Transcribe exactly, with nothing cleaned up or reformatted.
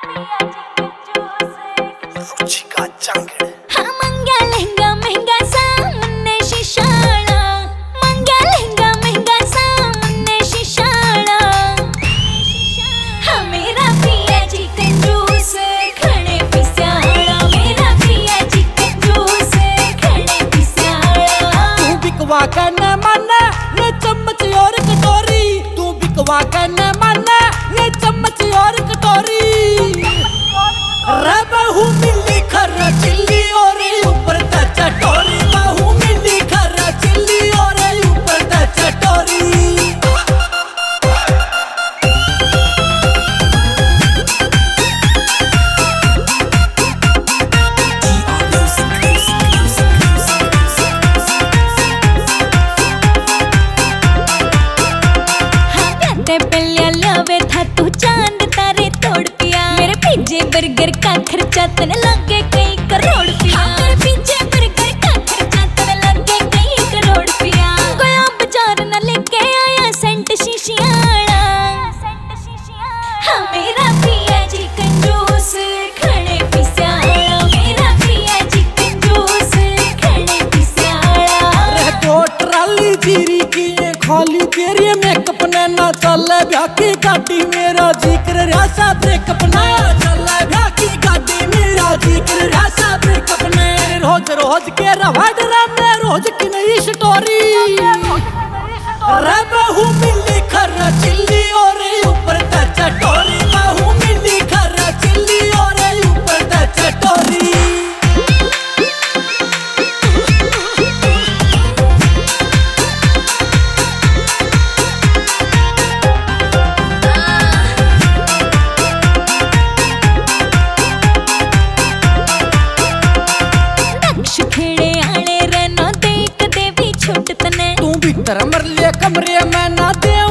रुचिका चांगड़ हाँ मंग्या लहंगा महंगा सा मुन्ने शिशाला मंग्या लहंगा महंगा सा मुन्ने शिशाला हाँ मेरा पिया चिकन जूस खड़े पिस्याला मेरा पिया चिकन जूस खड़े पिस्याला तू बिकवा के न माने ये चम्मच और कटोरी तू बिकवा के न माने ये चम्मच और कटोरी रे बहू मिली खरा चिल्ली और ऊपर ता चटोरी बहू मिली खरा चिल्ली और ऊपर ता चटोरी तू चांद तारे तोड़ पिया मेरे पिज्जे बर्गर का खर्चा तने लगे कई करोड़ पिया मेरे पिज्जे बर्गर का खर्चा तने लगे कई करोड़ पिया गया बाजार न लेके आया सेंट शीशियाड़ा हाँ मेरा पिया चिकन जूस खड़े पिस्याड़ा मेरा पिया चिकन जूस खड़े पिस्याड़ा रे दो ट्राली जीरी की खाली तेरी मेकअप ने ना चले ब्याकी गाड़ी मेरा जिक्र रासा ब्रेकअप ना चले ब्याकी गाड़ी मेरा जिक्र रासा ब्रेकअप ने रोज रोज के रवाड रे रोज की नई स्टोरी रे बहू मिली खरा चिल्ली और ऊपर ता चटोरी बहू मिली खरा चिल्ली और ऊपर ता चटोरी तू भीतर मर ले कमरे में ना दे